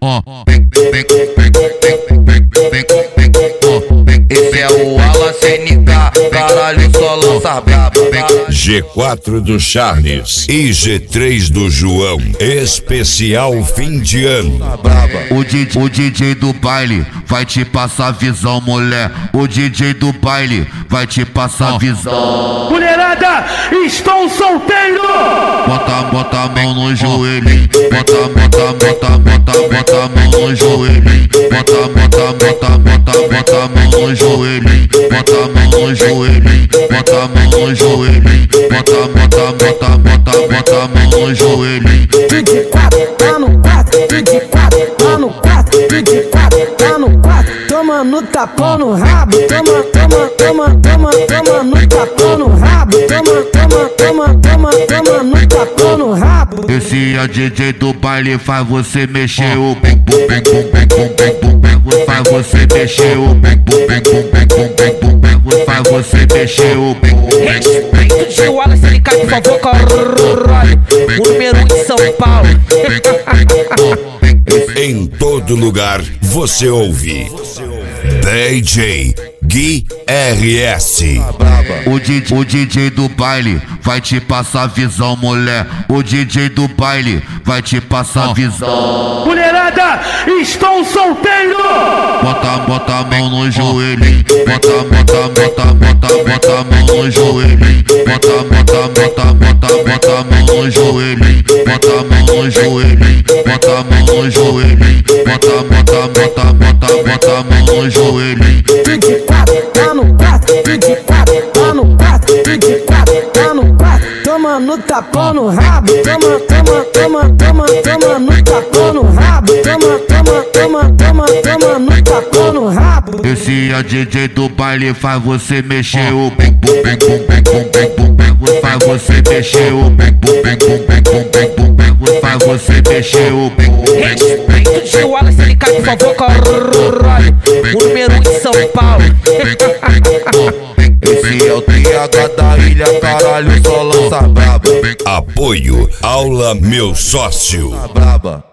Esse é o Wallace NK, caralho, só lança braba. G4 do Charles e G3 do João, especial fim de ano. O DJ do baile vai te passar visão, mulher. O DJ do baile vai te passar visão. Mulherada, estou solteiro! Bota a mão no joelho, bota a mão no joelho, bota a mão no joelho, bota a mão no joelho, bota a mão no joelho, bota a mão no joelho. 24, tá no 4, 24, tá no 4, 24, tá no 4. Toma no tapão no rabo, toma no tapão no rabo, toma no tapão no rabo. Esse é o DJ do baile, faz você mexer o bum bum bum bum, faz você mexer o bum bum bum, faz você mexer o bum. Respeito de Wallace NK, por favor, caralho. O número 1 em São Paulo. Em todo lugar você ouve DJ Gui RS. O DJ do baile vai te passar visão, mulher. O DJ do baile vai te passar visão. Mulherada, estou solteiro! Bota a mão no joelho, bota a mão no joelho, bota a mão no joelho, bota a mão no joelho, bota a mão no joelho, bota a mão no joelho. 24, tá no 4, 24, tá no 4, 24, tá no 4. Toma no tapão no rabo, toma no tapão no rabo, toma no tapão no rabo. Esse é o DJ do baile, faz você mexer o bum bum bum, faz você mexer o bum bum bum, faz você mexer o bum. Respeito de Wallace NK, por favor, caralho. O número 1 em São Paulo. Esse é o TH da ilha, caralho, só lança braba. Apoio Aula Meu Sócio. Braba.